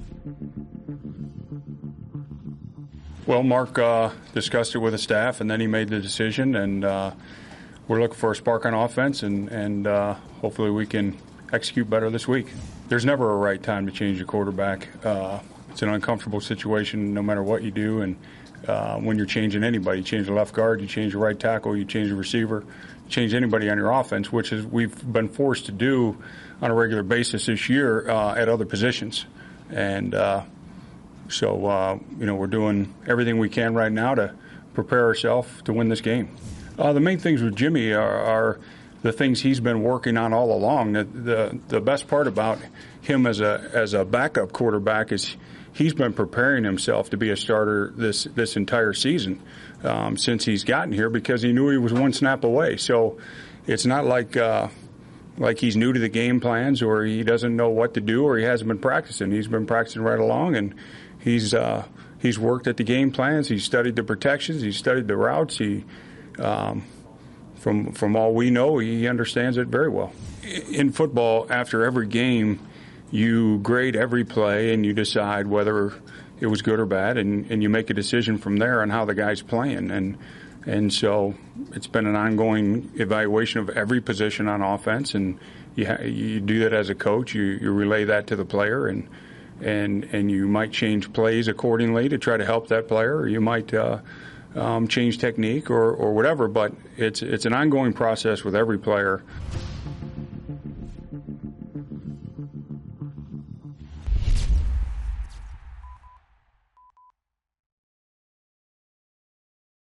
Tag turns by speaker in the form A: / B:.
A: Well, Mark discussed it with the staff, and then he made the decision, and we're looking for a spark on offense, and hopefully we can execute better this week. There's never a right time to change a quarterback. It's an uncomfortable situation no matter what you do, and when you're changing anybody, you change the left guard, you change the right tackle, you change the receiver, you change anybody on your offense, which is we've been forced to do on a regular basis this year at other positions. And so we're doing everything we can right now to prepare ourselves to win this game. The main things with Jimmy are the things he's been working on all along. The best part about him as a backup quarterback is he's been preparing himself to be a starter this entire season since he's gotten here, because he knew he was one snap away. So it's not like he's new to the game plans, or he doesn't know what to do, or he hasn't been practicing. He's been practicing right along, and he's worked at the game plans. He's studied the protections. He's studied the routes. From all we know, he understands it very well. In football, after every game, you grade every play and you decide whether it was good or bad, and you make a decision from there on how the guy's playing. And so it's been an ongoing evaluation of every position on offense, and you do that as a coach. You relay that to the player, and you might change plays accordingly to try to help that player, or you might change technique or whatever. But it's an ongoing process with every player.